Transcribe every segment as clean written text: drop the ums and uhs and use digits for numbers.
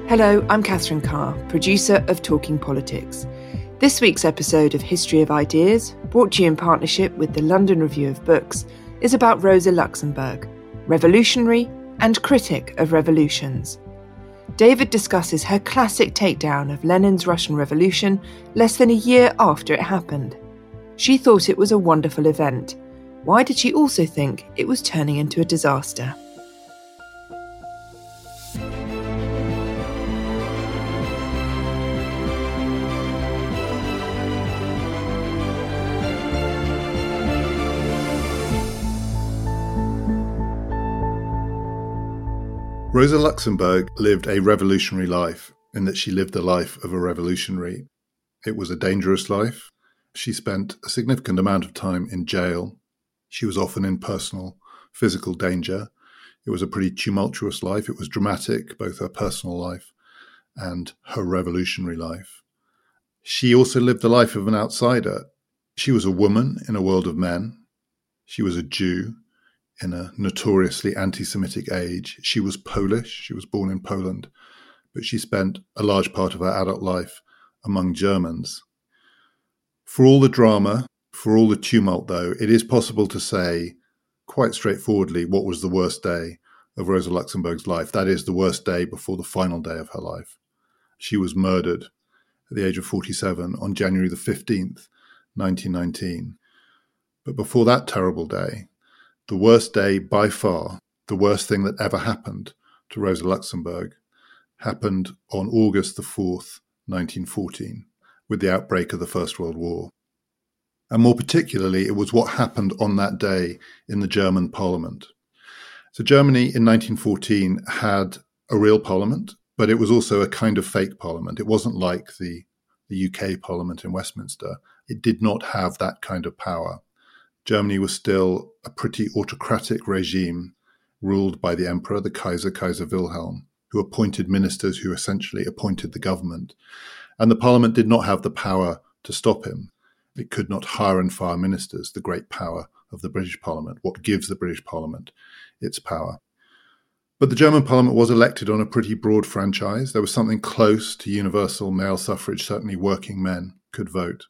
Hello, I'm Catherine Carr, producer of Talking Politics. This week's episode of History of Ideas, brought to you in partnership with the London Review of Books, is about Rosa Luxemburg, revolutionary and critic of revolutions. David discusses her classic takedown of Lenin's Russian Revolution less than a year after it happened. She thought it was a wonderful event. Why did she also think it was turning into a disaster? Rosa Luxemburg lived a revolutionary life in that she lived the life of a revolutionary. It was a dangerous life. She spent a significant amount of time in jail. She was often in personal, physical danger. It was a pretty tumultuous life. It was dramatic, both her personal life and her revolutionary life. She also lived the life of an outsider. She was a woman in a world of men. She was a Jew in a notoriously anti-Semitic age. She was Polish. She was born in Poland, but she spent a large part of her adult life among Germans. For all the drama, for all the tumult, though, it is possible to say quite straightforwardly what was the worst day of Rosa Luxemburg's life. That is, the worst day before the final day of her life. She was murdered at the age of 47 on January the 15th, 1919. But before that terrible day, the worst day by far, the worst thing that ever happened to Rosa Luxemburg, happened on August the 4th, 1914, with the outbreak of the First World War. And more particularly, it was what happened on that day in the German parliament. So Germany in 1914 had a real parliament, but it was also a kind of fake parliament. It wasn't like the UK parliament in Westminster. It did not have that kind of power. Germany was still a pretty autocratic regime ruled by the emperor, the Kaiser Wilhelm, who appointed ministers who essentially appointed the government. And the parliament did not have the power to stop him. It could not hire and fire ministers, the great power of the British Parliament, what gives the British Parliament its power. But the German Parliament was elected on a pretty broad franchise. There was something close to universal male suffrage. Certainly working men could vote.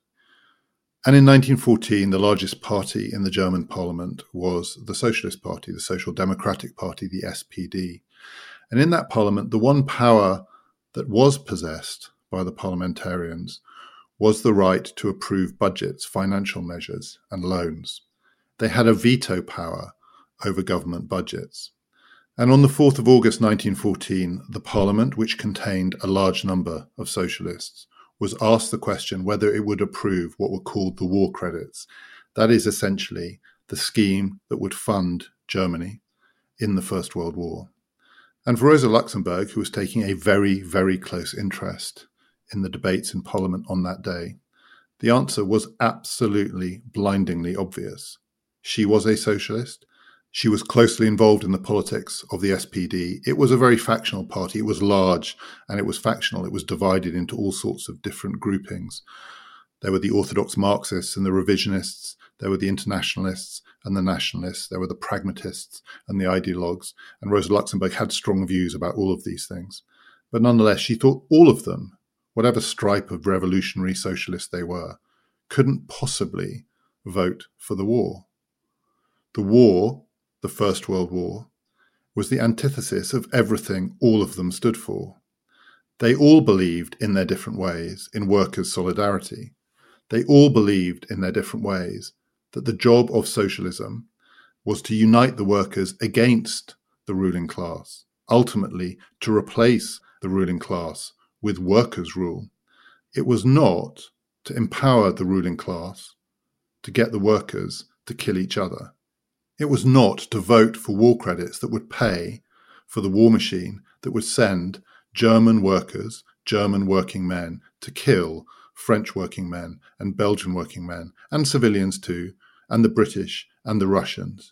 And in 1914, the largest party in the German parliament was the Socialist Party, the Social Democratic Party, the SPD. And in that parliament, the one power that was possessed by the parliamentarians was the right to approve budgets, financial measures, and loans. They had a veto power over government budgets. And on the 4th of August 1914, the parliament, which contained a large number of socialists, was asked the question whether it would approve what were called the war credits. That is essentially the scheme that would fund Germany in the First World War. And for Rosa Luxemburg, who was taking a very, very close interest in the debates in Parliament on that day, the answer was absolutely blindingly obvious. She was a socialist. She was closely involved in the politics of the SPD. It was a very factional party. It was large and it was factional. It was divided into all sorts of different groupings. There were the orthodox Marxists and the revisionists. There were the internationalists and the nationalists. There were the pragmatists and the ideologues. And Rosa Luxemburg had strong views about all of these things. But nonetheless, she thought all of them, whatever stripe of revolutionary socialists they were, couldn't possibly vote for the war. The war, the First World War, was the antithesis of everything all of them stood for. They all believed in their different ways in workers' solidarity. They all believed in their different ways that the job of socialism was to unite the workers against the ruling class, ultimately to replace the ruling class with workers' rule. It was not to empower the ruling class to get the workers to kill each other. It was not to vote for war credits that would pay for the war machine that would send German workers, German working men, to kill French working men and Belgian working men, and civilians too, and the British and the Russians.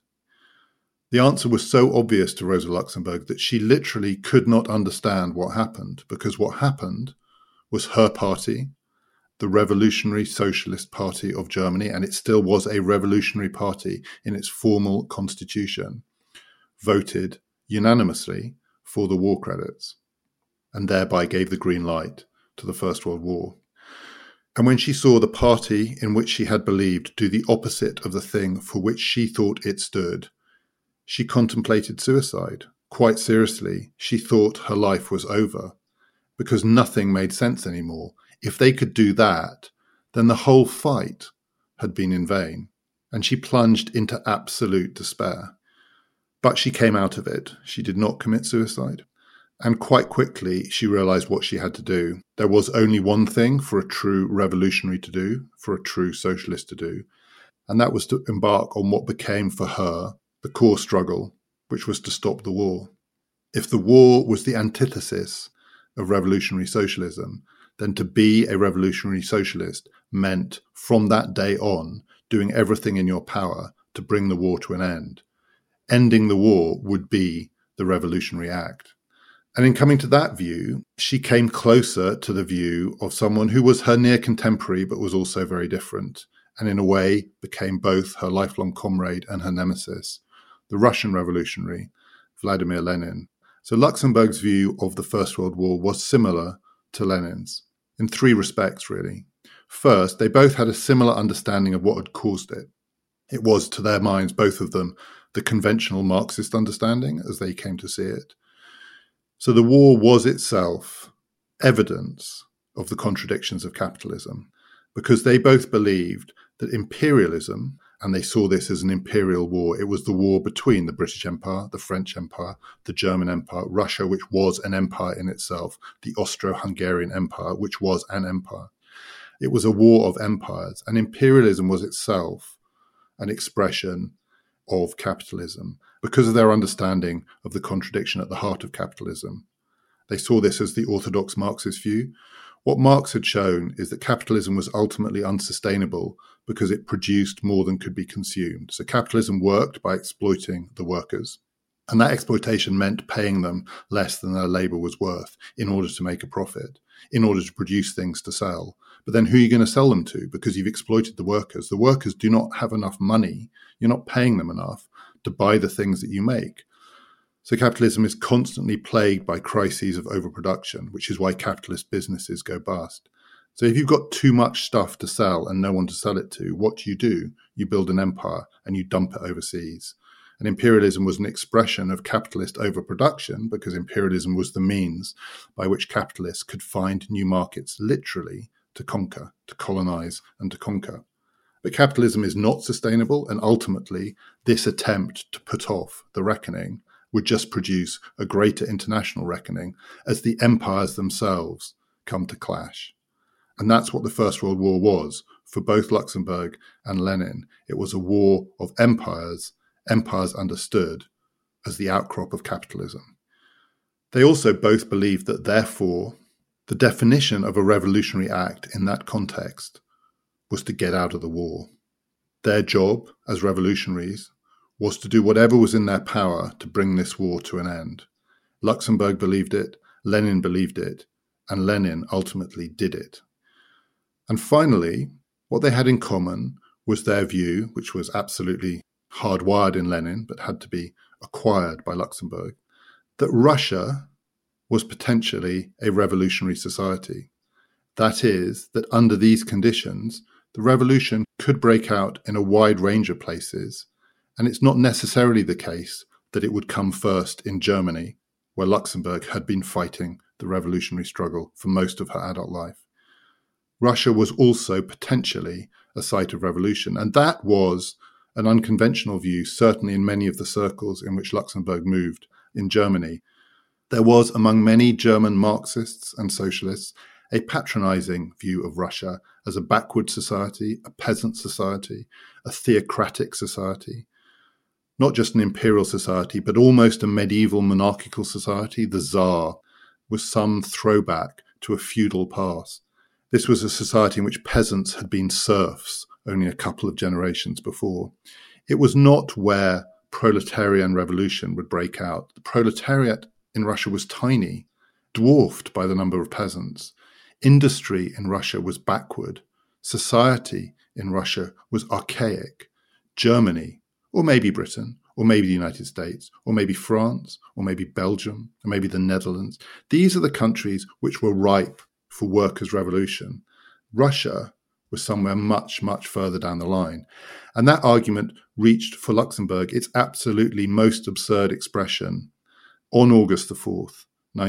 The answer was so obvious to Rosa Luxemburg that she literally could not understand what happened, because what happened was her party, the Revolutionary Socialist Party of Germany, and it still was a revolutionary party in its formal constitution, voted unanimously for the war credits. and thereby gave the green light to the First World War. And when she saw the party in which she had believed do the opposite of the thing for which she thought it stood, she contemplated suicide. Quite seriously, she thought her life was over, because nothing made sense anymore. If they could do that, then the whole fight had been in vain, and she plunged into absolute despair. But she came out of it. She did not commit suicide. And quite quickly, she realized what she had to do. There was only one thing for a true revolutionary to do, for a true socialist to do, and that was to embark on what became for her the core struggle, which was to stop the war. If the war was the antithesis of revolutionary socialism, then to be a revolutionary socialist meant, from that day on, doing everything in your power to bring the war to an end. Ending the war would be the revolutionary act. And in coming to that view, she came closer to the view of someone who was her near contemporary, but was also very different, and in a way became both her lifelong comrade and her nemesis, the Russian revolutionary, Vladimir Lenin. So Luxemburg's view of the First World War was similar to Lenin's, in three respects, really. First, they both had a similar understanding of what had caused it. It was, to their minds, both of them, the conventional Marxist understanding, as they came to see it. So the war was itself evidence of the contradictions of capitalism, because they both believed that imperialism, and they saw this as an imperial war, it was the war between the British Empire, the French Empire, the German Empire, Russia, which was an empire in itself, the Austro-Hungarian Empire, which was an empire. It was a war of empires, and imperialism was itself an expression of capitalism because of their understanding of the contradiction at the heart of capitalism. They saw this as the orthodox Marxist view. What Marx had shown is that capitalism was ultimately unsustainable because it produced more than could be consumed. So capitalism worked by exploiting the workers, and that exploitation meant paying them less than their labor was worth in order to make a profit, in order to produce things to sell. But then who are you going to sell them to? Because you've exploited the workers. The workers do not have enough money. You're not paying them enough to buy the things that you make. So capitalism is constantly plagued by crises of overproduction, which is why capitalist businesses go bust. So if you've got too much stuff to sell and no one to sell it to, what do? You build an empire and you dump it overseas. And imperialism was an expression of capitalist overproduction because imperialism was the means by which capitalists could find new markets, literally, to conquer, to colonize, and to conquer. But capitalism is not sustainable, and ultimately, this attempt to put off the reckoning would just produce a greater international reckoning as the empires themselves come to clash. And that's what the First World War was for both Luxemburg and Lenin. It was a war of empires, empires understood as the outcrop of capitalism. They also both believed that, therefore, the definition of a revolutionary act in that context was to get out of the war. Their job as revolutionaries was to do whatever was in their power to bring this war to an end. Luxemburg believed it, Lenin believed it, and Lenin ultimately did it. And finally, what they had in common was their view, which was absolutely hardwired in Lenin, but had to be acquired by Luxemburg, that Russia was potentially a revolutionary society. That is, that under these conditions, the revolution could break out in a wide range of places, and it's not necessarily the case that it would come first in Germany, where Luxemburg had been fighting the revolutionary struggle for most of her adult life. Russia was also potentially a site of revolution, and that was an unconventional view, certainly in many of the circles in which Luxemburg moved in Germany. There was, among many German Marxists and socialists, a patronizing view of Russia as a backward society, a peasant society, a theocratic society. Not just an imperial society, but almost a medieval monarchical society, the Tsar, with some throwback to a feudal past. This was a society in which peasants had been serfs only a couple of generations before. It was not where proletarian revolution would break out. The proletariat in Russia was tiny, dwarfed by the number of peasants. Industry in Russia was backward. Society in Russia was archaic. Germany, or maybe Britain, or maybe the United States, or maybe France, or maybe Belgium, or maybe the Netherlands. These are the countries which were ripe for workers' revolution. Russia was somewhere much, much further down the line. And that argument reached for Luxembourg its absolutely most absurd expression on August the 4th,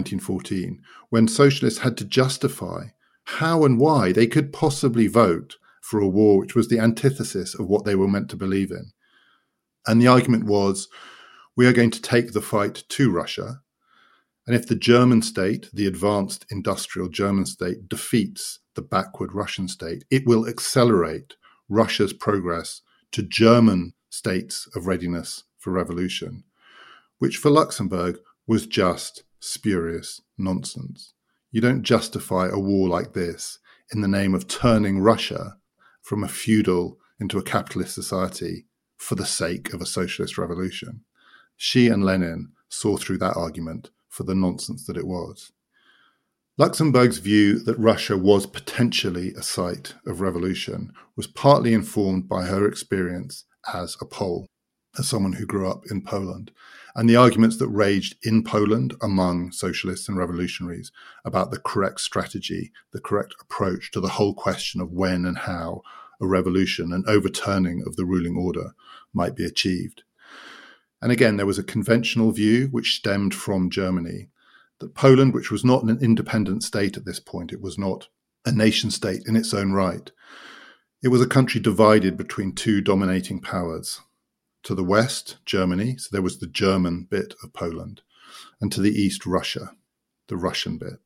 1914, when socialists had to justify how and why they could possibly vote for a war which was the antithesis of what they were meant to believe in. And the argument was, we are going to take the fight to Russia, and if the German state, the advanced industrial German state, defeats the backward Russian state, it will accelerate Russia's progress to German states of readiness for revolution, which for Luxembourg was just spurious nonsense. You don't justify a war like this in the name of turning Russia from a feudal into a capitalist society for the sake of a socialist revolution. She and Lenin saw through that argument for the nonsense that it was. Luxembourg's view that Russia was potentially a site of revolution was partly informed by her experience as a Pole, as someone who grew up in Poland, and the arguments that raged in Poland among socialists and revolutionaries about the correct strategy, the correct approach to the whole question of when and how a revolution, an overturning of the ruling order, might be achieved. And again, there was a conventional view which stemmed from Germany, that Poland, which was not an independent state at this point, it was not a nation state in its own right, it was a country divided between two dominating powers. To the west, Germany, so there was the German bit of Poland, and to the east, Russia, the Russian bit.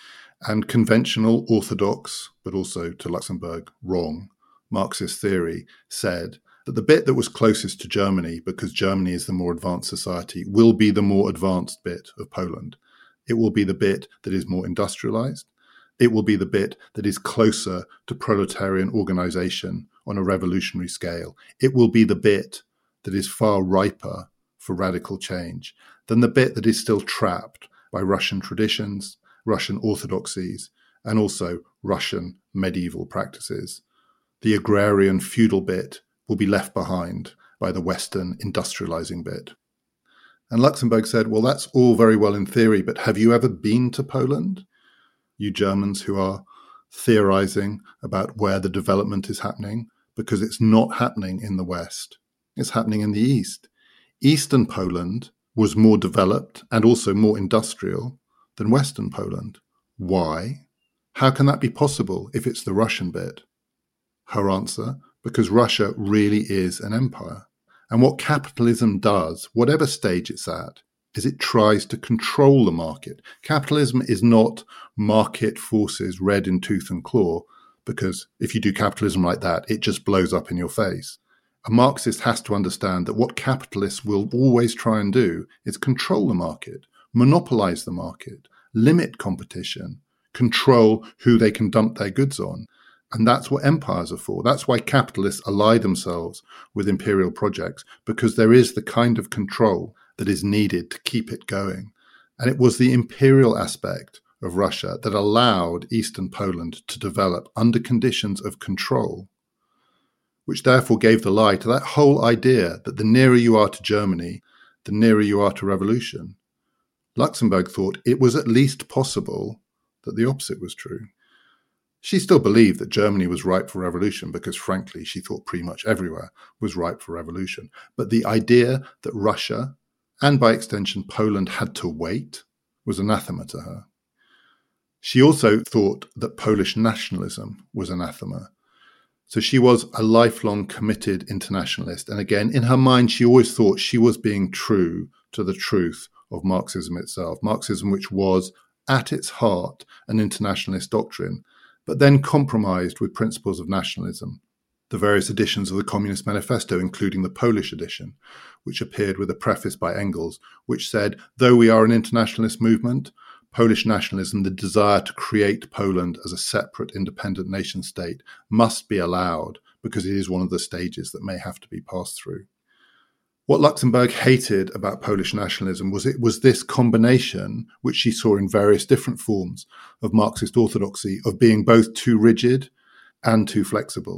And conventional, orthodox, but also to Luxembourg, wrong, Marxist theory said that the bit that was closest to Germany, because Germany is the more advanced society, will be the more advanced bit of Poland. It will be the bit that is more industrialized. It will be the bit that is closer to proletarian organization on a revolutionary scale. It will be the bit that is far riper for radical change than the bit that is still trapped by Russian traditions, Russian orthodoxies, and also Russian medieval practices. The agrarian feudal bit will be left behind by the Western industrializing bit. And Luxembourg said, well, that's all very well in theory, but have you ever been to Poland? You Germans who are theorizing about where the development is happening, because it's not happening in the West. It's happening in the East. Eastern Poland was more developed and also more industrial than Western Poland. Why? How can that be possible if it's the Russian bit? Her answer, because Russia really is an empire. And what capitalism does, whatever stage it's at, is it tries to control the market. Capitalism is not market forces read in tooth and claw, because if you do capitalism like that, it just blows up in your face. A Marxist has to understand that what capitalists will always try and do is control the market, monopolize the market, limit competition, control who they can dump their goods on. And that's what empires are for. That's why capitalists ally themselves with imperial projects, because there is the kind of control that is needed to keep it going. And it was the imperial aspect of Russia that allowed Eastern Poland to develop under conditions of control, which therefore gave the lie to that whole idea that the nearer you are to Germany, the nearer you are to revolution. Luxembourg thought it was at least possible that the opposite was true. She still believed that Germany was ripe for revolution because, frankly, she thought pretty much everywhere was ripe for revolution. But the idea that Russia, and by extension Poland, had to wait was anathema to her. She also thought that Polish nationalism was anathema. So she was a lifelong committed internationalist. And again, in her mind, she always thought she was being true to the truth of Marxism itself. Marxism, which was at its heart an internationalist doctrine, but then compromised with principles of nationalism. The various editions of the Communist Manifesto, including the Polish edition, which appeared with a preface by Engels, which said, though we are an internationalist movement, Polish nationalism, the desire to create Poland as a separate independent nation state, must be allowed because it is one of the stages that may have to be passed through. What Luxembourg hated about Polish nationalism was it was this combination, which she saw in various different forms of Marxist orthodoxy, of being both too rigid and too flexible.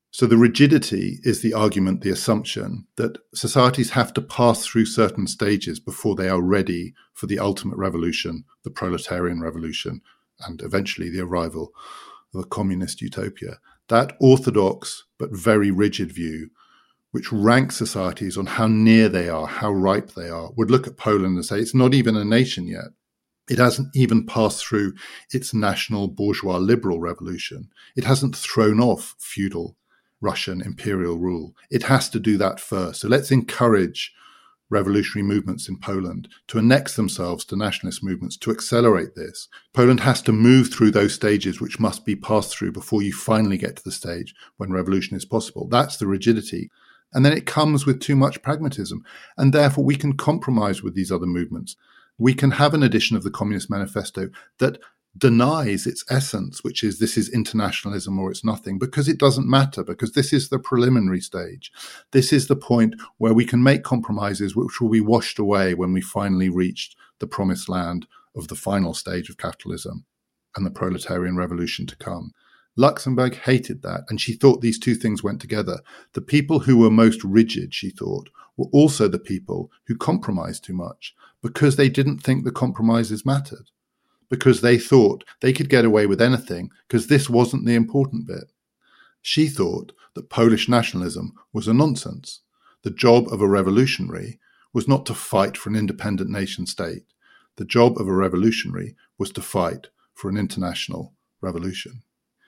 So the rigidity is the argument, the assumption that societies have to pass through certain stages before they are ready for the ultimate revolution, the proletarian revolution, and eventually the arrival of a communist utopia. That orthodox but very rigid view, which ranks societies on how near they are, how ripe they are, would look at Poland and say it's not even a nation yet. It hasn't even passed through its national bourgeois liberal revolution. It hasn't thrown off feudal Russian imperial rule. It has to do that first. So let's encourage revolutionary movements in Poland to annex themselves to nationalist movements, to accelerate this. Poland has to move through those stages which must be passed through before you finally get to the stage when revolution is possible. That's the rigidity. And then it comes with too much pragmatism. And therefore we can compromise with these other movements. We can have an edition of the Communist Manifesto that denies its essence, which is this is internationalism or it's nothing, because it doesn't matter, because this is the preliminary stage. This is the point where we can make compromises which will be washed away when we finally reach the promised land of the final stage of capitalism and the proletarian revolution to come. Luxemburg hated that, and she thought these two things went together. The people who were most rigid, she thought, were also the people who compromised too much, because they didn't think the compromises mattered, because they thought they could get away with anything because this wasn't the important bit. She thought that Polish nationalism was a nonsense. The job of a revolutionary was not to fight for an independent nation state. The job of a revolutionary was to fight for an international revolution.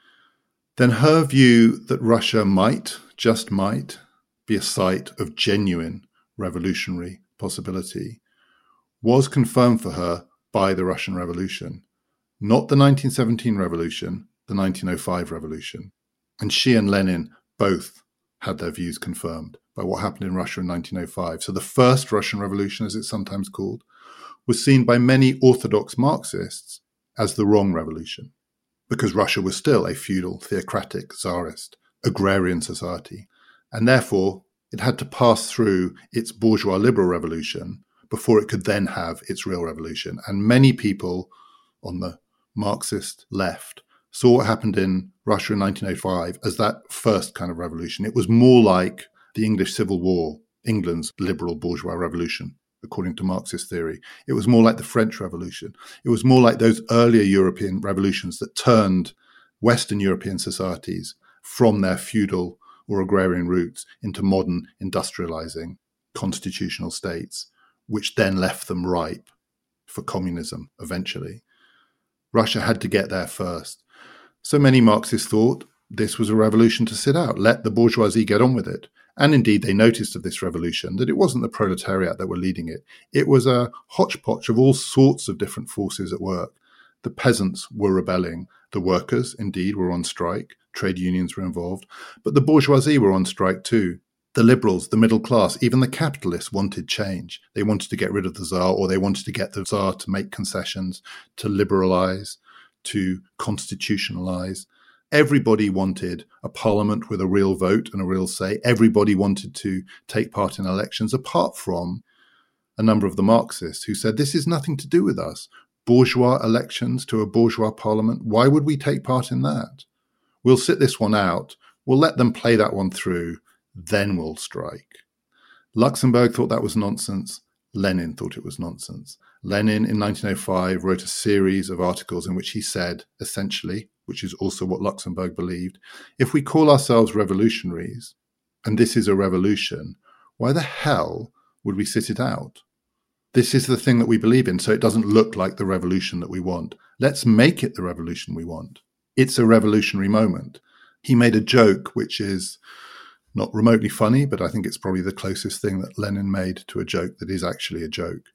Then her view that Russia might, just might, be a site of genuine revolutionary possibility was confirmed for her by the Russian Revolution. Not the 1917 revolution, the 1905 revolution. And she and Lenin both had their views confirmed by what happened in Russia in 1905. So the first Russian Revolution, as it's sometimes called, was seen by many orthodox Marxists as the wrong revolution, because Russia was still a feudal, theocratic, czarist, agrarian society. And therefore, it had to pass through its bourgeois liberal revolution before it could then have its real revolution. And many people on the Marxist left saw what happened in Russia in 1905 as that first kind of revolution. It was more like the English Civil War, England's liberal bourgeois revolution, according to Marxist theory. It was more like the French Revolution. It was more like those earlier European revolutions that turned Western European societies from their feudal or agrarian roots into modern industrializing constitutional states, which then left them ripe for communism eventually. Russia had to get there first. So many Marxists thought this was a revolution to sit out, let the bourgeoisie get on with it. And indeed, they noticed of this revolution that it wasn't the proletariat that were leading it. It was a hodgepodge of all sorts of different forces at work. The peasants were rebelling. The workers, indeed, were on strike. Trade unions were involved. But the bourgeoisie were on strike too. The liberals, the middle class, even the capitalists wanted change. They wanted to get rid of the Tsar, or they wanted to get the Tsar to make concessions, to liberalize, to constitutionalize. Everybody wanted a parliament with a real vote and a real say. Everybody wanted to take part in elections, apart from a number of the Marxists who said, this is nothing to do with us. Bourgeois elections to a bourgeois parliament, why would we take part in that? We'll sit this one out. We'll let them play that one through. Then we'll strike. Luxemburg thought that was nonsense. Lenin thought it was nonsense. Lenin in 1905 wrote a series of articles in which he said, essentially, which is also what Luxemburg believed, if we call ourselves revolutionaries, and this is a revolution, why the hell would we sit it out? This is the thing that we believe in, so it doesn't look like the revolution that we want. Let's make it the revolution we want. It's a revolutionary moment. He made a joke, which is not remotely funny, but I think it's probably the closest thing that Lenin made to a joke that is actually a joke.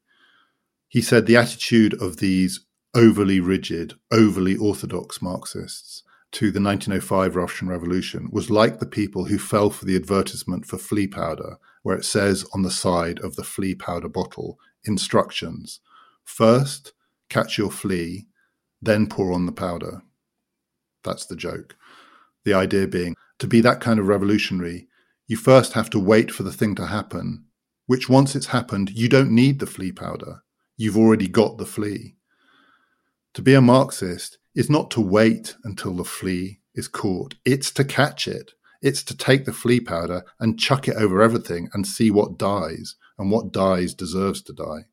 He said the attitude of these overly rigid, overly orthodox Marxists to the 1905 Russian Revolution was like the people who fell for the advertisement for flea powder, where it says on the side of the flea powder bottle, instructions, first catch your flea, then pour on the powder. That's the joke. The idea being, to be that kind of revolutionary, you first have to wait for the thing to happen, which once it's happened, you don't need the flea powder. You've already got the flea. To be a Marxist is not to wait until the flea is caught. It's to catch it. It's to take the flea powder and chuck it over everything and see what dies, and what dies deserves to die.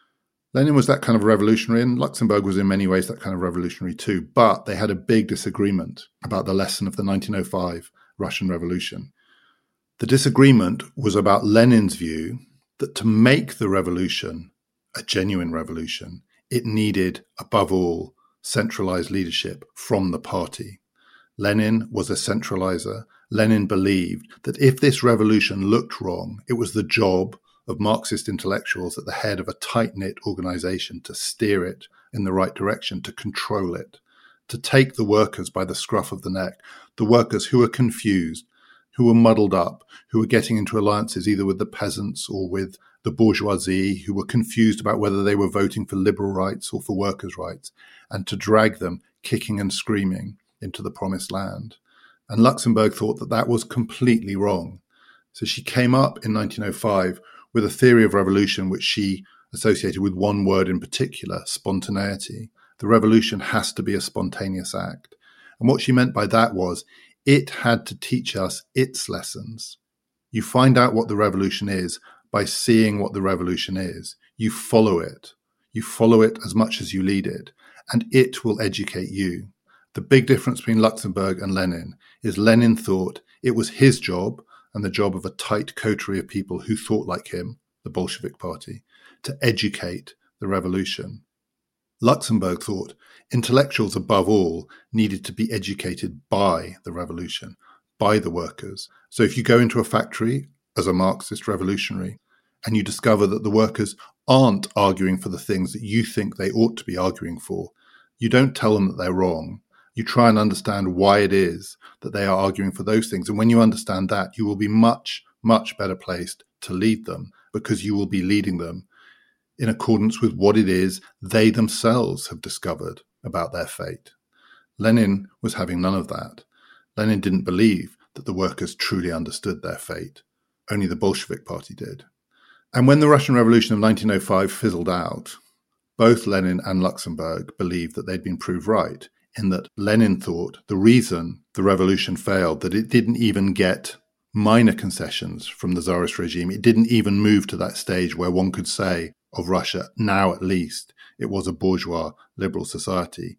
Lenin was that kind of revolutionary, and Luxemburg was in many ways that kind of revolutionary too, but they had a big disagreement about the lesson of the 1905 Russian Revolution. The disagreement was about Lenin's view that to make the revolution a genuine revolution, it needed, above all, centralized leadership from the party. Lenin was a centralizer. Lenin believed that if this revolution looked wrong, it was the job of Marxist intellectuals at the head of a tight-knit organization to steer it in the right direction, to control it, to take the workers by the scruff of the neck, the workers who were confused, who were muddled up, who were getting into alliances either with the peasants or with the bourgeoisie, who were confused about whether they were voting for liberal rights or for workers' rights, and to drag them kicking and screaming into the promised land. And Luxemburg thought that that was completely wrong. So she came up in 1905 with a theory of revolution which she associated with one word in particular, spontaneity. The revolution has to be a spontaneous act. And what she meant by that was it had to teach us its lessons. You find out what the revolution is by seeing what the revolution is. You follow it. You follow it as much as you lead it, and it will educate you. The big difference between Luxemburg and Lenin is Lenin thought it was his job and the job of a tight coterie of people who thought like him, the Bolshevik Party, to educate the revolution. Luxemburg thought intellectuals above all needed to be educated by the revolution, by the workers. So if you go into a factory as a Marxist revolutionary and you discover that the workers aren't arguing for the things that you think they ought to be arguing for, you don't tell them that they're wrong. You try and understand why it is that they are arguing for those things. And when you understand that, you will be much, much better placed to lead them, because you will be leading them in accordance with what it is they themselves have discovered about their fate. Lenin was having none of that. Lenin didn't believe that the workers truly understood their fate. Only the Bolshevik Party did. And when the Russian Revolution of 1905 fizzled out, both Lenin and Luxemburg believed that they'd been proved right, in that Lenin thought the reason the revolution failed, that it didn't even get minor concessions from the Tsarist regime, it didn't even move to that stage where one could say of Russia, now at least, it was a bourgeois liberal society,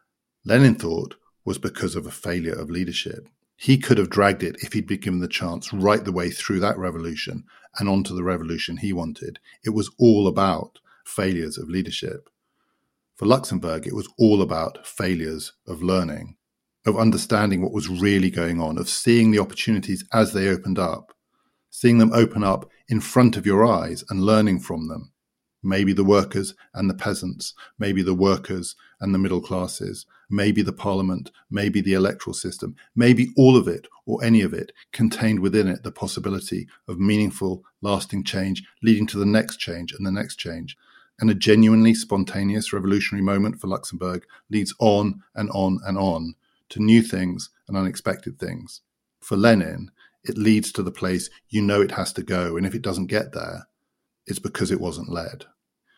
Lenin thought was because of a failure of leadership. He could have dragged it, if he'd been given the chance, right the way through that revolution and onto the revolution he wanted. It was all about failures of leadership. For Luxemburg, it was all about failures of learning, of understanding what was really going on, of seeing the opportunities as they opened up, seeing them open up in front of your eyes and learning from them. Maybe the workers and the peasants, maybe the workers and the middle classes, maybe the parliament, maybe the electoral system, maybe all of it or any of it contained within it the possibility of meaningful, lasting change leading to the next change and the next change. And a genuinely spontaneous revolutionary moment for Luxemburg leads on and on and on to new things and unexpected things. For Lenin, it leads to the place you know it has to go, and if it doesn't get there, it's because it wasn't led.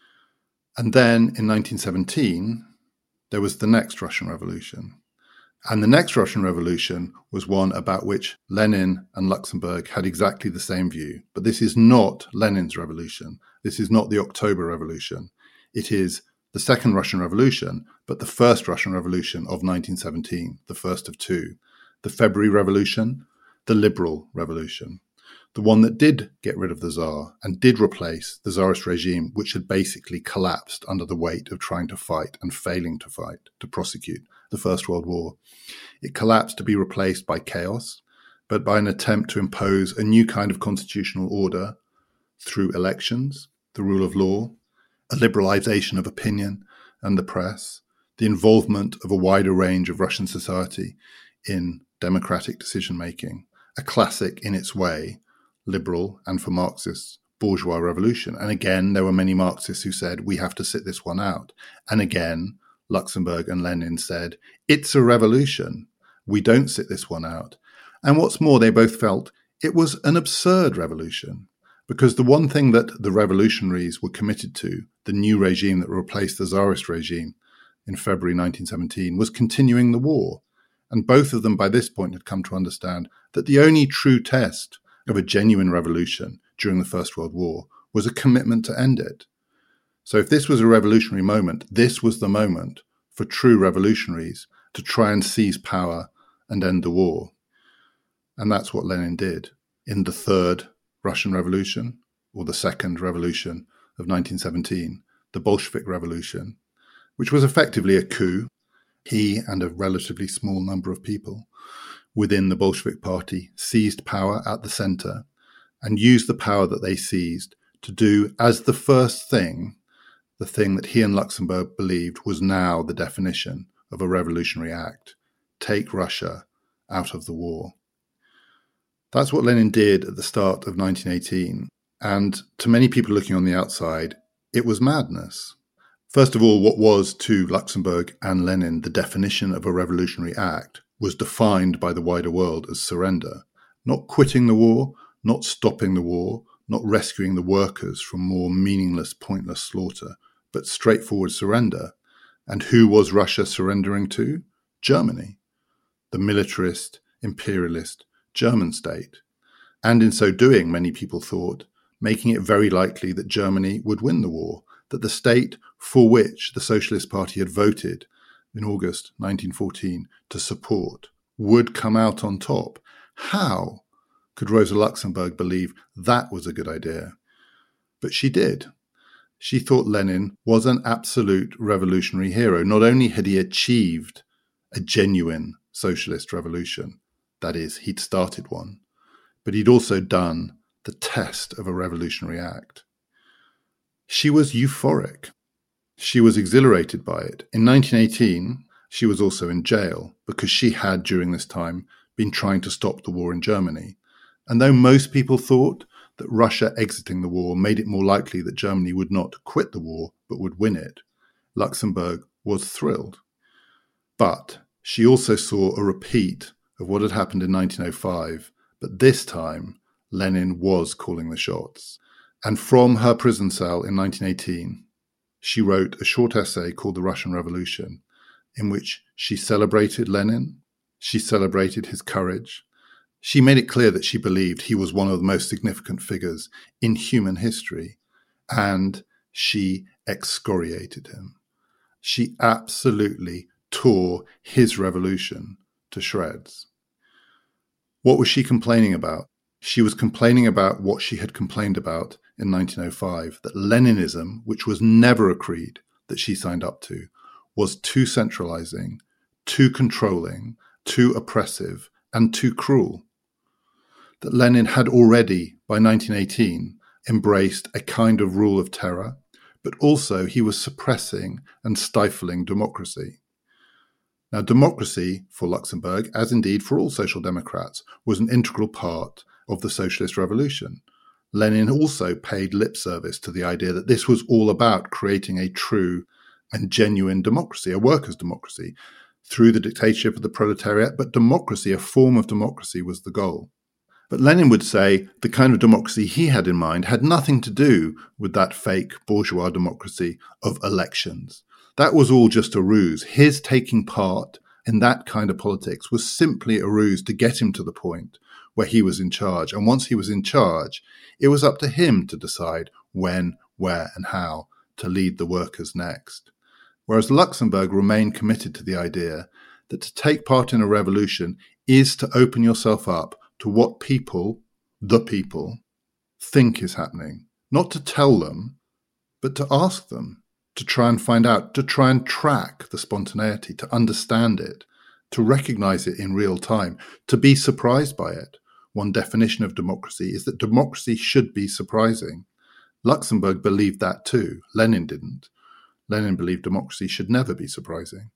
And then in 1917, there was the next Russian Revolution. And the next Russian Revolution was one about which Lenin and Luxemburg had exactly the same view. But this is not Lenin's revolution. This is not the October Revolution. It is the second Russian Revolution, but the first Russian Revolution of 1917, the first of two. The February Revolution, the Liberal Revolution. The one that did get rid of the Tsar and did replace the Tsarist regime, which had basically collapsed under the weight of trying to fight and failing to fight, to prosecute the First World War. It collapsed to be replaced by chaos, but by an attempt to impose a new kind of constitutional order through elections, the rule of law, a liberalization of opinion and the press, the involvement of a wider range of Russian society in democratic decision-making, a classic in its way, liberal and for Marxists, bourgeois revolution. And again, there were many Marxists who said, we have to sit this one out. And again, Luxemburg and Lenin said, it's a revolution. We don't sit this one out. And what's more, they both felt it was an absurd revolution, because the one thing that the revolutionaries were committed to, the new regime that replaced the Tsarist regime in February 1917, was continuing the war. And both of them by this point had come to understand that the only true test of a genuine revolution during the First World War was a commitment to end it. So if this was a revolutionary moment, this was the moment for true revolutionaries to try and seize power and end the war. And that's what Lenin did in the Third Russian Revolution, or the Second Revolution of 1917, the Bolshevik Revolution, which was effectively a coup. He and a relatively small number of people within the Bolshevik Party seized power at the center and used the power that they seized to do as the first thing, the thing that he and Luxemburg believed was now the definition of a revolutionary act: take Russia out of the war. That's what Lenin did at the start of 1918. And to many people looking on the outside, it was madness. First of all, what was to Luxemburg and Lenin the definition of a revolutionary act was defined by the wider world as surrender. Not quitting the war, not stopping the war, not rescuing the workers from more meaningless, pointless slaughter, but straightforward surrender. And who was Russia surrendering to? Germany, the militarist, imperialist German state. And in so doing, many people thought, making it very likely that Germany would win the war, that the state for which the Socialist Party had voted in August 1914 to support would come out on top. How could Rosa Luxemburg believe that was a good idea? But she did. She thought Lenin was an absolute revolutionary hero. Not only had he achieved a genuine socialist revolution, that is, he'd started one, but he'd also done the test of a revolutionary act. She was euphoric. She was exhilarated by it. In 1918, she was also in jail because she had, during this time, been trying to stop the war in Germany. And though most people thought that Russia exiting the war made it more likely that Germany would not quit the war but would win it, Luxemburg was thrilled. But she also saw a repeat of what had happened in 1905, but this time Lenin was calling the shots. And from her prison cell in 1918, she wrote a short essay called The Russian Revolution, in which she celebrated Lenin, she celebrated his courage. She made it clear that she believed he was one of the most significant figures in human history, and she excoriated him. She absolutely tore his revolution to shreds. What was she complaining about? She was complaining about what she had complained about in 1905, that Leninism, which was never a creed that she signed up to, was too centralizing, too controlling, too oppressive, and too cruel. That Lenin had already, by 1918, embraced a kind of rule of terror, but also he was suppressing and stifling democracy. Now, democracy for Luxemburg, as indeed for all social democrats, was an integral part of the socialist revolution. Lenin also paid lip service to the idea that this was all about creating a true and genuine democracy, a workers' democracy, through the dictatorship of the proletariat, but democracy, a form of democracy, was the goal. But Lenin would say the kind of democracy he had in mind had nothing to do with that fake bourgeois democracy of elections. That was all just a ruse. His taking part in that kind of politics was simply a ruse to get him to the point where he was in charge. And once he was in charge, it was up to him to decide when, where, and how to lead the workers next. Whereas Luxemburg remained committed to the idea that to take part in a revolution is to open yourself up to what people, the people, think is happening. Not to tell them, but to ask them, to try and find out, to try and track the spontaneity, to understand it, to recognize it in real time, to be surprised by it. One definition of democracy is that democracy should be surprising. Luxemburg believed that too. Lenin didn't. Lenin believed democracy should never be surprising.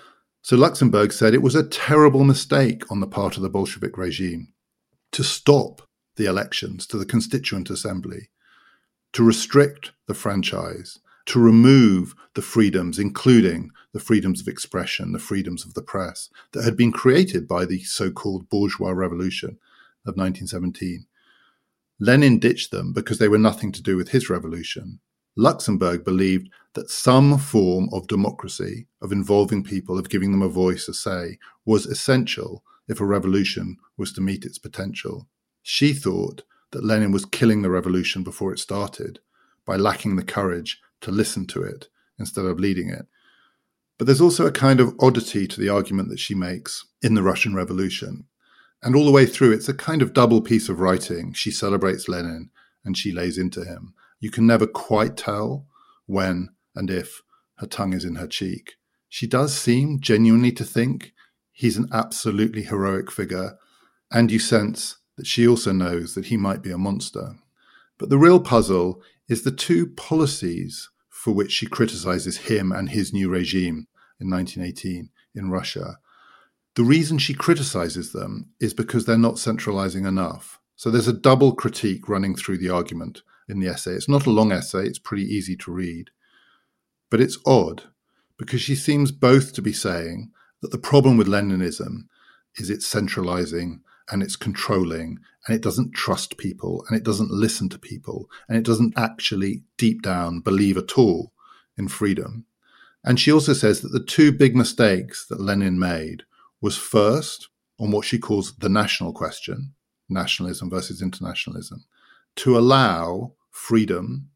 So Luxemburg said it was a terrible mistake on the part of the Bolshevik regime to stop the elections to the Constituent Assembly, to restrict the franchise, to remove the freedoms, including the freedoms of expression, the freedoms of the press, that had been created by the so-called bourgeois revolution of 1917. Lenin ditched them because they were nothing to do with his revolution. Luxemburg believed that some form of democracy, of involving people, of giving them a voice, a say, was essential if a revolution was to meet its potential. She thought that Lenin was killing the revolution before it started by lacking the courage to listen to it instead of leading it. But there's also a kind of oddity to the argument that she makes in the Russian Revolution. And all the way through, it's a kind of double piece of writing. She celebrates Lenin and she lays into him. You can never quite tell when and if her tongue is in her cheek. She does seem genuinely to think he's an absolutely heroic figure, and you sense that she also knows that he might be a monster. But the real puzzle is the two policies for which she criticizes him and his new regime in 1918 in Russia. The reason she criticizes them is because they're not centralizing enough. So there's a double critique running through the argument in the essay. It's not a long essay, it's pretty easy to read. But it's odd because she seems both to be saying that the problem with Leninism is it's centralizing and it's controlling and it doesn't trust people and it doesn't listen to people and it doesn't actually deep down believe at all in freedom. And she also says that the two big mistakes that Lenin made was first on what she calls the national question, nationalism versus internationalism, to allow freedom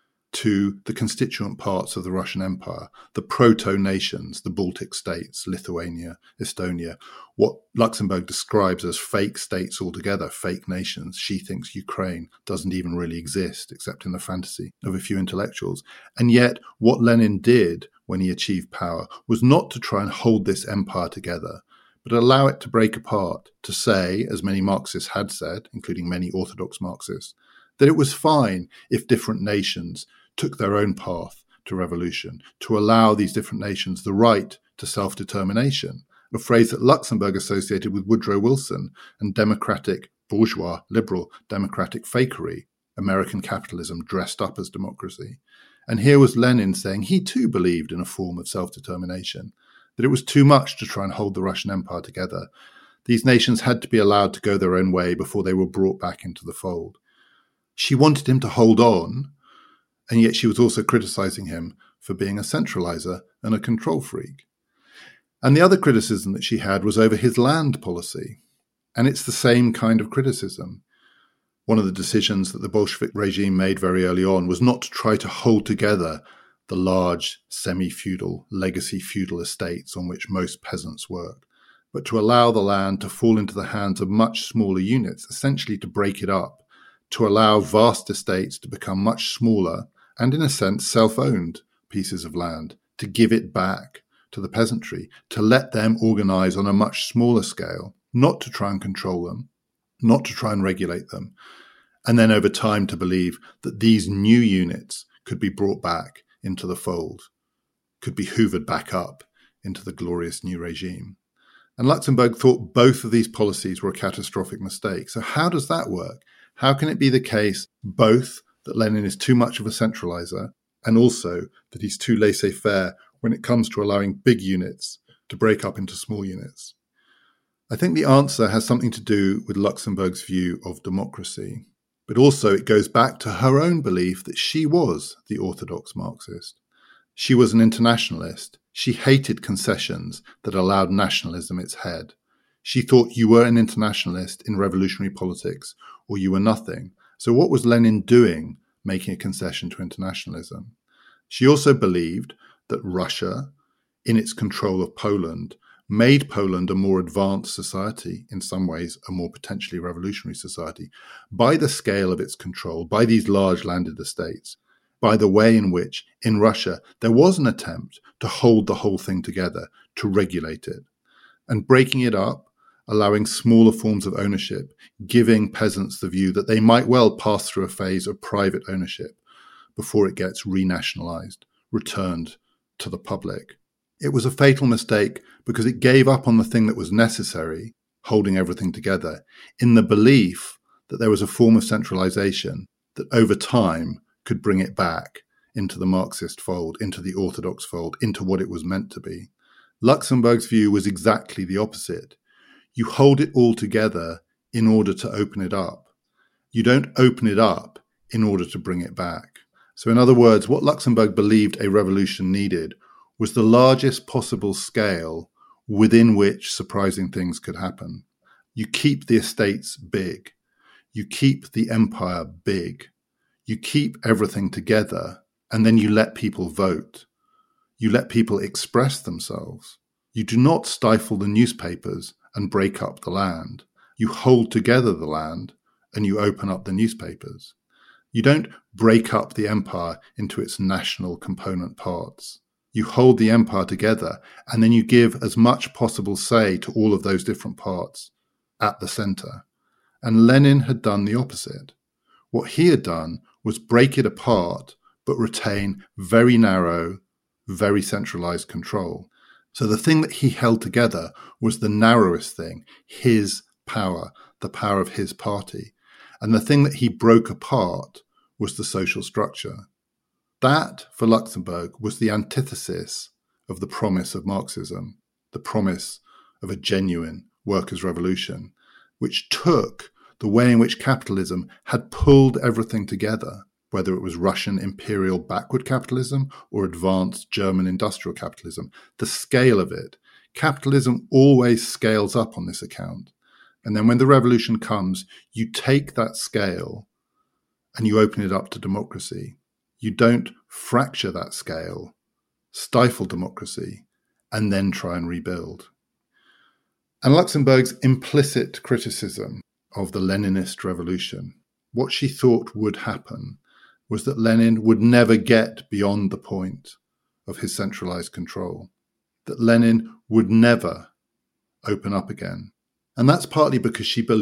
to the constituent parts of the Russian Empire, the proto-nations, the Baltic states, Lithuania, Estonia, what Luxemburg describes as fake states altogether, fake nations. She thinks Ukraine doesn't even really exist except in the fantasy of a few intellectuals. And yet what Lenin did when he achieved power was not to try and hold this empire together, but allow it to break apart, to say, as many Marxists had said, including many Orthodox Marxists, that it was fine if different nations took their own path to revolution, to allow these different nations the right to self-determination, a phrase that Luxemburg associated with Woodrow Wilson and democratic, bourgeois, liberal, democratic fakery, American capitalism dressed up as democracy. And here was Lenin saying he too believed in a form of self-determination, that it was too much to try and hold the Russian Empire together. These nations had to be allowed to go their own way before they were brought back into the fold. She wanted him to hold on, and yet she was also criticizing him for being a centralizer and a control freak. And the other criticism that she had was over his land policy. And it's the same kind of criticism. One of the decisions that the Bolshevik regime made very early on was not to try to hold together the large semi-feudal, legacy feudal estates on which most peasants worked, but to allow the land to fall into the hands of much smaller units, essentially to break it up, to allow vast estates to become much smaller and, in a sense, self-owned pieces of land, to give it back to the peasantry, to let them organize on a much smaller scale, not to try and control them, not to try and regulate them, and then over time to believe that these new units could be brought back into the fold, could be hoovered back up into the glorious new regime. And Luxemburg thought both of these policies were a catastrophic mistake. So how does that work? How can it be the case both that Lenin is too much of a centralizer and also that he's too laissez-faire when it comes to allowing big units to break up into small units? I think the answer has something to do with Luxemburg's view of democracy, but also it goes back to her own belief that she was the orthodox Marxist. She was an internationalist. She hated concessions that allowed nationalism its head. She thought you were an internationalist in revolutionary politics or you were nothing. So what was Lenin doing making a concession to internationalism? She also believed that Russia, in its control of Poland, made Poland a more advanced society, in some ways a more potentially revolutionary society, by the scale of its control, by these large landed estates, by the way in which, in Russia, there was an attempt to hold the whole thing together, to regulate it. And breaking it up, allowing smaller forms of ownership, giving peasants the view that they might well pass through a phase of private ownership before it gets renationalized, returned to the public. It was a fatal mistake because it gave up on the thing that was necessary, holding everything together, in the belief that there was a form of centralization that over time could bring it back into the Marxist fold, into the orthodox fold, into what it was meant to be. Luxemburg's view was exactly the opposite. You hold it all together in order to open it up. You don't open it up in order to bring it back. So in other words, what Luxemburg believed a revolution needed was the largest possible scale within which surprising things could happen. You keep the estates big. You keep the empire big. You keep everything together, and then you let people vote. You let people express themselves. You do not stifle the newspapers and break up the land. You hold together the land and you open up the newspapers. You don't break up the empire into its national component parts. You hold the empire together and then you give as much possible say to all of those different parts at the center. And Lenin had done the opposite. What he had done was break it apart, but retain very narrow, very centralized control. So the thing that he held together was the narrowest thing, his power, the power of his party. And the thing that he broke apart was the social structure. That, for Luxemburg, was the antithesis of the promise of Marxism, the promise of a genuine workers' revolution, which took the way in which capitalism had pulled everything together, whether it was Russian imperial backward capitalism or advanced German industrial capitalism, the scale of it. Capitalism always scales up on this account. And then when the revolution comes, you take that scale and you open it up to democracy. You don't fracture that scale, stifle democracy, and then try and rebuild. And Luxemburg's implicit criticism of the Leninist revolution, what she thought would happen was that Lenin would never get beyond the point of his centralized control, that Lenin would never open up again. And that's partly because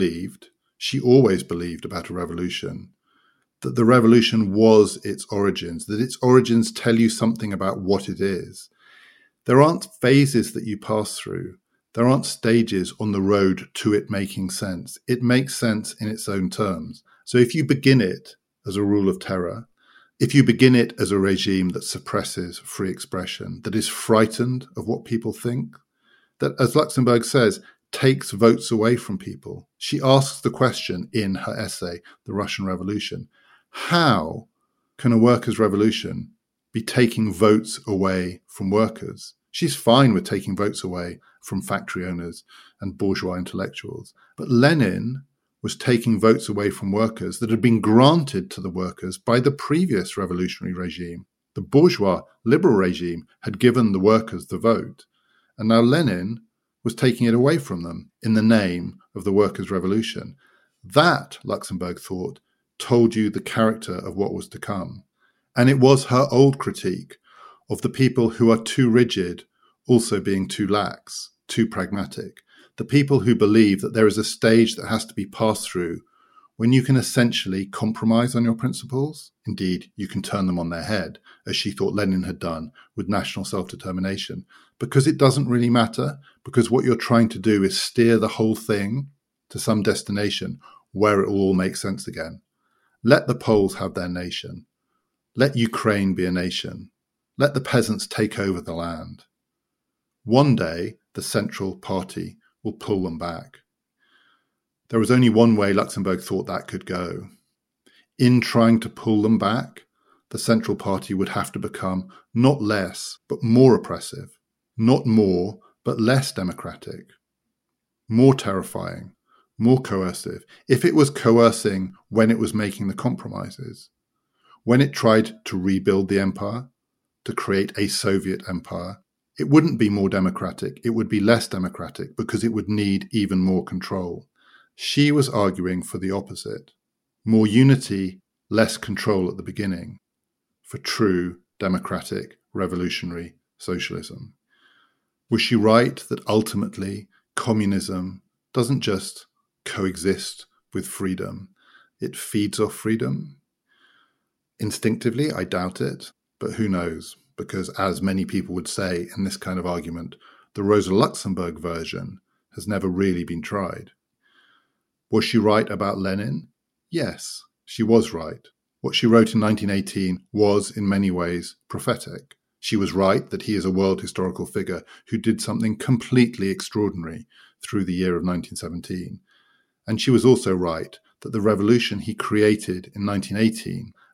she always believed about a revolution, that the revolution was its origins, that its origins tell you something about what it is. There aren't phases that you pass through. There aren't stages on the road to it making sense. It makes sense in its own terms. So if you begin it as a rule of terror, if you begin it as a regime that suppresses free expression, that is frightened of what people think, that, as Luxemburg says, takes votes away from people. She asks the question in her essay, The Russian Revolution, how can a workers' revolution be taking votes away from workers? She's fine with taking votes away from factory owners and bourgeois intellectuals. But Lenin was taking votes away from workers that had been granted to the workers by the previous revolutionary regime. The bourgeois liberal regime had given the workers the vote, and now Lenin was taking it away from them in the name of the workers' revolution. That, Luxemburg thought, told you the character of what was to come. And it was her old critique of the people who are too rigid also being too lax, too pragmatic, the people who believe that there is a stage that has to be passed through when you can essentially compromise on your principles. Indeed, you can turn them on their head, as she thought Lenin had done with national self-determination, because it doesn't really matter, because what you're trying to do is steer the whole thing to some destination where it will all make sense again. Let the Poles have their nation. Let Ukraine be a nation. Let the peasants take over the land. One day, the Central Party will pull them back. There was only one way Luxemburg thought that could go. In trying to pull them back, the Central Party would have to become not less, but more oppressive, not more, but less democratic, more terrifying, more coercive. If it was coercing when it was making the compromises, when it tried to rebuild the empire, to create a Soviet empire, it wouldn't be more democratic, it would be less democratic because it would need even more control. She was arguing for the opposite. More unity, less control at the beginning, for true democratic revolutionary socialism. Was she right that ultimately communism doesn't just coexist with freedom, it feeds off freedom? Instinctively, I doubt it, but who knows? Because as many people would say in this kind of argument, the Rosa Luxemburg version has never really been tried. Was she right about Lenin? Yes, she was right. What she wrote in 1918 was, in many ways, prophetic. She was right that he is a world historical figure who did something completely extraordinary through the year of 1917. And she was also right that the revolution he created in 1918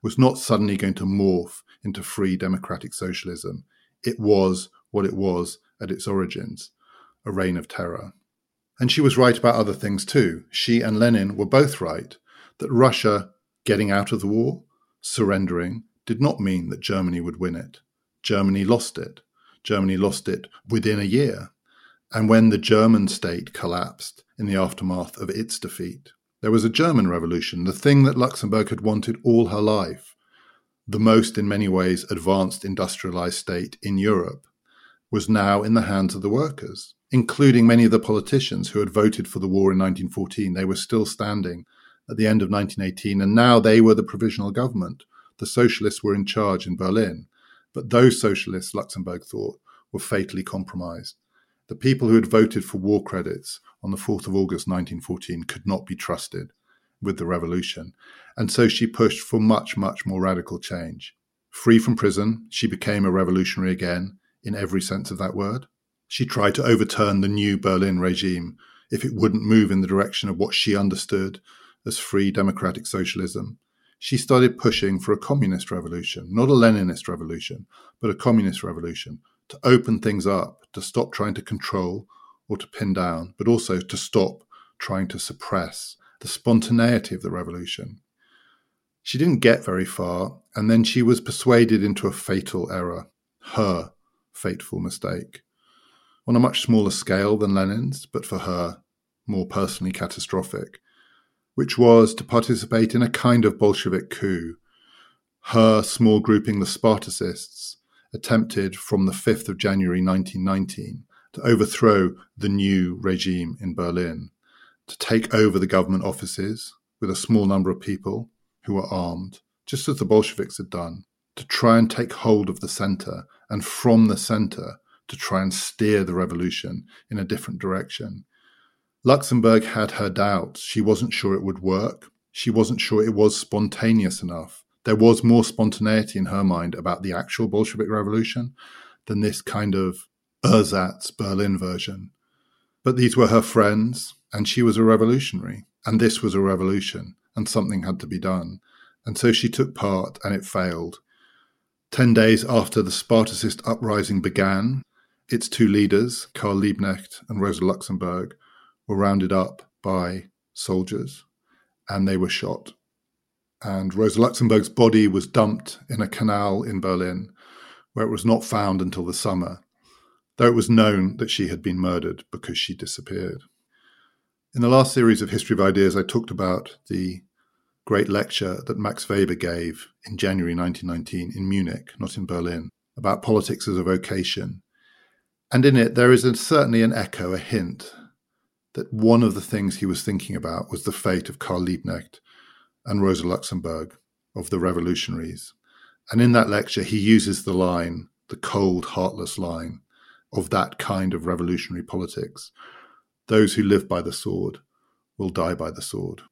was not suddenly going to morph into free democratic socialism. It was what it was at its origins, a reign of terror. And she was right about other things too. She and Lenin were both right that Russia getting out of the war, surrendering, did not mean that Germany would win it. Germany lost it. Germany lost it within a year. And when the German state collapsed in the aftermath of its defeat, there was a German revolution, the thing that Luxembourg had wanted all her life. The most, in many ways, advanced industrialized state in Europe was now in the hands of the workers, including many of the politicians who had voted for the war in 1914. They were still standing at the end of 1918, and now they were the provisional government. The socialists were in charge in Berlin, but those socialists, Luxembourg thought, were fatally compromised. The people who had voted for war credits on the 4th of August 1914 could not be trusted with the revolution, and so she pushed for much, much more radical change. Free from prison, she became a revolutionary again, in every sense of that word. She tried to overturn the new Berlin regime if it wouldn't move in the direction of what she understood as free democratic socialism. She started pushing for a communist revolution, not a Leninist revolution, but a communist revolution, to open things up, to stop trying to control or to pin down, but also to stop trying to suppress the spontaneity of the revolution. She didn't get very far, and then she was persuaded into a fatal error, her fateful mistake, on a much smaller scale than Lenin's, but for her, more personally catastrophic, which was to participate in a kind of Bolshevik coup. Her small grouping, the Spartacists, attempted from the 5th of January 1919 to overthrow the new regime in Berlin, to take over the government offices with a small number of people who were armed, just as the Bolsheviks had done, to try and take hold of the centre, and from the centre to try and steer the revolution in a different direction. Luxembourg had her doubts. She wasn't sure it would work. She wasn't sure it was spontaneous enough. There was more spontaneity in her mind about the actual Bolshevik revolution than this kind of ersatz Berlin version. But these were her friends, and she was a revolutionary, and this was a revolution, and something had to be done. And so she took part, and it failed. 10 days after the Spartacist uprising began, its two leaders, Karl Liebknecht and Rosa Luxemburg, were rounded up by soldiers, and they were shot. And Rosa Luxemburg's body was dumped in a canal in Berlin, where it was not found until the summer, though it was known that she had been murdered because she disappeared. In the last series of History of Ideas, I talked about the great lecture that Max Weber gave in January 1919 in Munich, not in Berlin, about politics as a vocation. And in it, there is certainly an echo, a hint, that one of the things he was thinking about was the fate of Karl Liebknecht and Rosa Luxemburg, of the revolutionaries. And in that lecture, he uses the line, the cold, heartless line, of that kind of revolutionary politics. Those who live by the sword will die by the sword.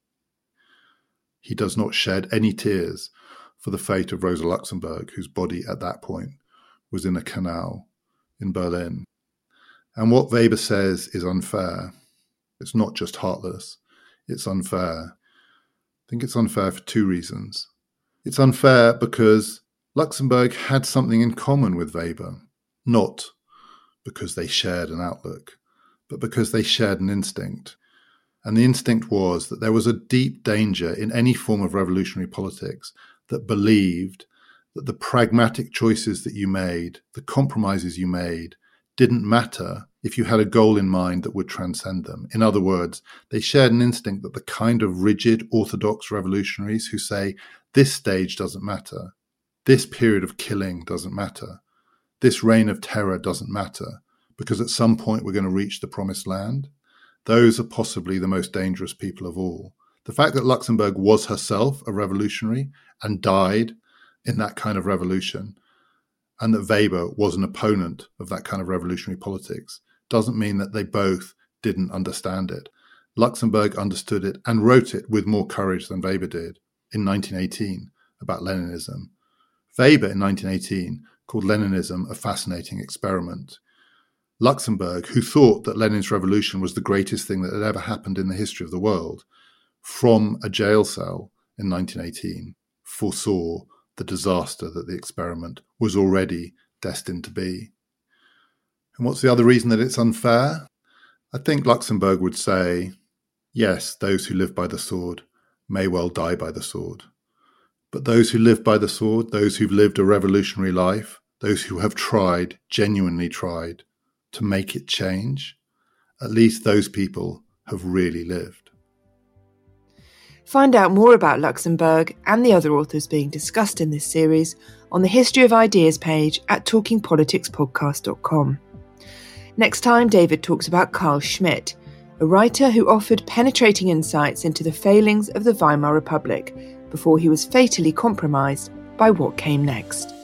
He does not shed any tears for the fate of Rosa Luxemburg, whose body at that point was in a canal in Berlin. And what Weber says is unfair. It's not just heartless, it's unfair. I think it's unfair for two reasons. It's unfair because Luxemburg had something in common with Weber, not because they shared an outlook, but because they shared an instinct. And the instinct was that there was a deep danger in any form of revolutionary politics that believed that the pragmatic choices that you made, the compromises you made, didn't matter if you had a goal in mind that would transcend them. In other words, they shared an instinct that the kind of rigid, orthodox revolutionaries who say, this stage doesn't matter, this period of killing doesn't matter, this reign of terror doesn't matter, because at some point we're going to reach the promised land. Those are possibly the most dangerous people of all. The fact that Luxemburg was herself a revolutionary and died in that kind of revolution, and that Weber was an opponent of that kind of revolutionary politics, doesn't mean that they both didn't understand it. Luxemburg understood it and wrote it with more courage than Weber did in 1918 about Leninism. Weber in 1918 called Leninism a fascinating experiment. Luxemburg, who thought that Lenin's revolution was the greatest thing that had ever happened in the history of the world, from a jail cell in 1918, foresaw the disaster that the experiment was already destined to be. And what's the other reason that it's unfair? I think Luxemburg would say, yes, those who live by the sword may well die by the sword. But those who live by the sword, those who've lived a revolutionary life, those who have tried, genuinely tried, to make it change, at least those people have really lived. Find out more about Luxemburg and the other authors being discussed in this series on the History of Ideas page at talkingpoliticspodcast.com. Next time, David talks about Carl Schmitt, a writer who offered penetrating insights into the failings of the Weimar Republic before he was fatally compromised by what came next.